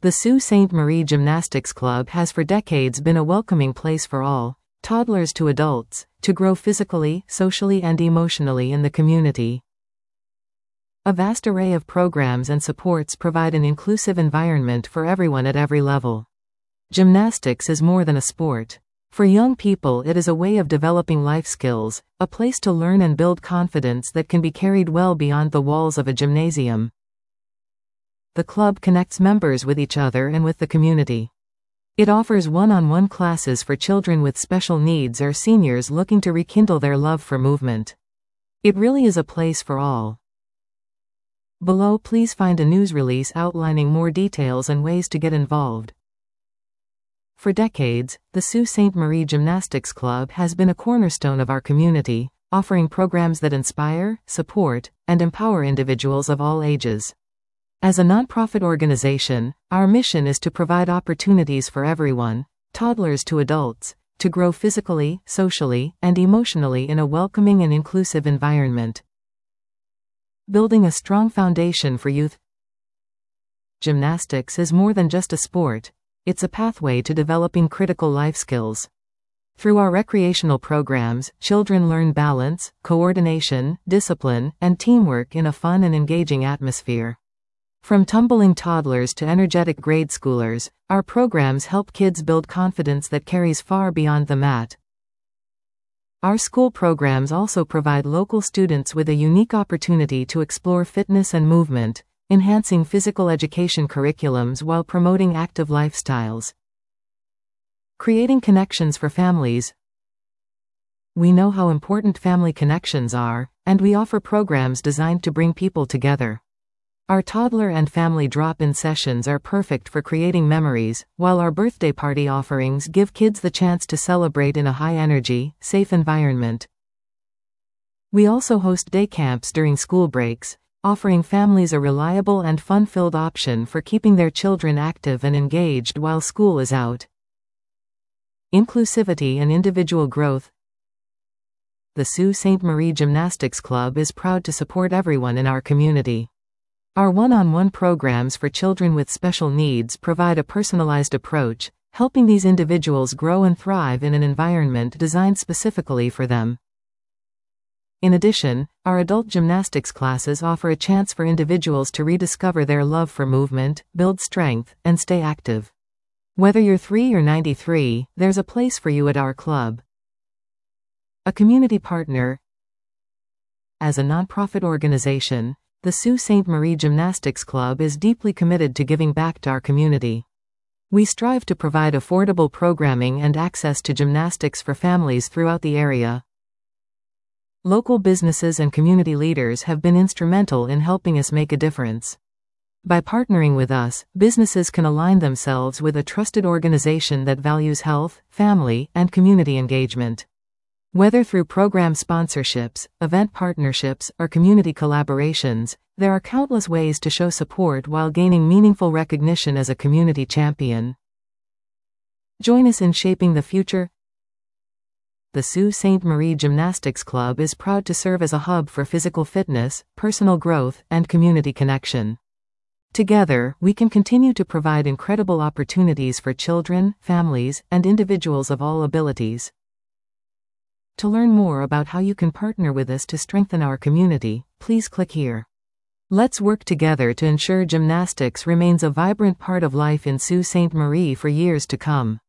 The Sault Ste. Marie Gymnastics Club has for decades been a welcoming place for all, toddlers to adults, to grow physically, socially and emotionally in the community. A vast array of programs and supports provide an inclusive environment for everyone at every level. Gymnastics is more than a sport. For young people, it is a way of developing life skills, a place to learn and build confidence that can be carried well beyond the walls of a gymnasium. The club connects members with each other and with the community. It offers one-on-one classes for children with special needs or seniors looking to rekindle their love for movement. It really is a place for all. Below, please find a news release outlining more details and ways to get involved. For decades, the Sault Ste. Marie Gymnastics Club has been a cornerstone of our community, offering programs that inspire, support, and empower individuals of all ages. As a nonprofit organization, our mission is to provide opportunities for everyone, toddlers to adults, to grow physically, socially, and emotionally in a welcoming and inclusive environment. Building a strong foundation for youth. Gymnastics is more than just a sport, it's a pathway to developing critical life skills. Through our recreational programs, children learn balance, coordination, discipline, and teamwork in a fun and engaging atmosphere. From tumbling toddlers to energetic grade schoolers, our programs help kids build confidence that carries far beyond the mat. Our school programs also provide local students with a unique opportunity to explore fitness and movement, enhancing physical education curriculums while promoting active lifestyles. Creating connections for families. We know how important family connections are, and we offer programs designed to bring people together. Our toddler and family drop-in sessions are perfect for creating memories, while our birthday party offerings give kids the chance to celebrate in a high-energy, safe environment. We also host day camps during school breaks, offering families a reliable and fun-filled option for keeping their children active and engaged while school is out. Inclusivity and individual growth. The Sault Ste. Marie Gymnastics Club is proud to support everyone in our community. Our one-on-one programs for children with special needs provide a personalized approach, helping these individuals grow and thrive in an environment designed specifically for them. In addition, our adult gymnastics classes offer a chance for individuals to rediscover their love for movement, build strength, and stay active. Whether you're 3 or 93, there's a place for you at our club. A community partner. As a nonprofit organization, the Sault Ste. Marie Gymnastics Club is deeply committed to giving back to our community. We strive to provide affordable programming and access to gymnastics for families throughout the area. Local businesses and community leaders have been instrumental in helping us make a difference. By partnering with us, businesses can align themselves with a trusted organization that values health, family, and community engagement. Whether through program sponsorships, event partnerships, or community collaborations, there are countless ways to show support while gaining meaningful recognition as a community champion. Join us in shaping the future. The Sault Ste. Marie Gymnastics Club is proud to serve as a hub for physical fitness, personal growth, and community connection. Together, we can continue to provide incredible opportunities for children, families, and individuals of all abilities. To learn more about how you can partner with us to strengthen our community, please click here. Let's work together to ensure gymnastics remains a vibrant part of life in Sault Ste. Marie for years to come.